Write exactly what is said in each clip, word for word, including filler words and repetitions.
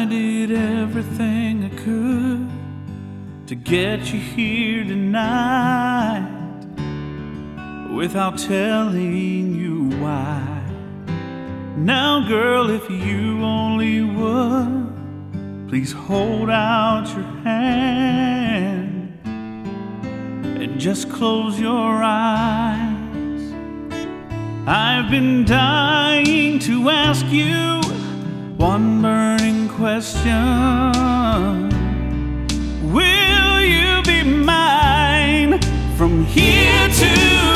I did everything I could to get you here tonight without telling you why. Now, girl, if you only would, please hold out your hand and just close your eyes. I've been dying to ask you one burning question. Will you be mine from here to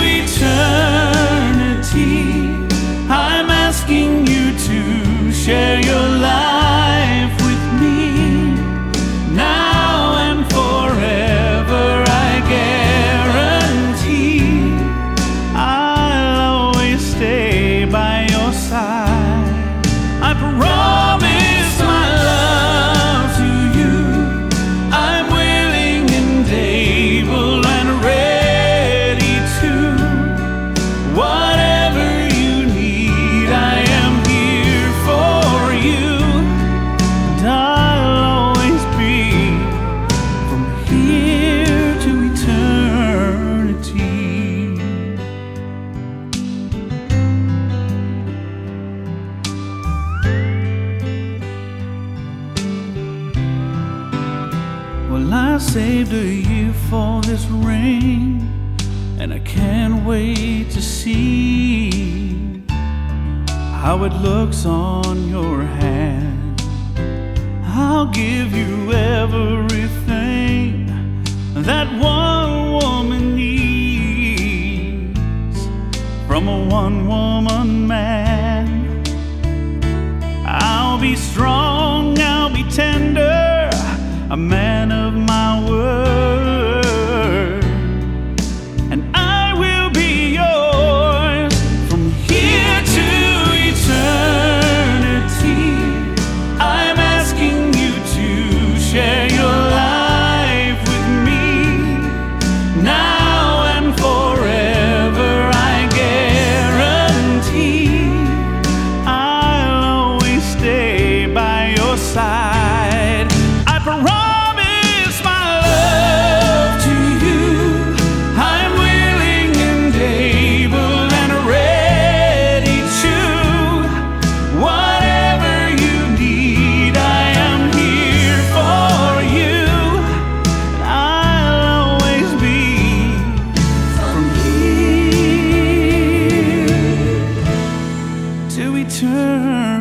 eternity? I'm asking you to share your life with me now and forever. I guarantee I'll always stay by your side. I promise my love to you. I'm willing and able and ready to. Whatever you need, I am here for you. And I'll always be from here to eternity. Well, I saved a year for this ring, and I can't wait to see how it looks on your hand. I'll give you everything that one woman needs from a one-woman man. I'll be strong, I'll be tender, a man of my word, and I will be yours from here to eternity. I'm asking you to share your life with me now and forever. I guarantee I'll always stay by your side. I promise my love to you. I'm willing and able and ready to. Whatever you need, I am here for you. And I'll always be from here to eternity.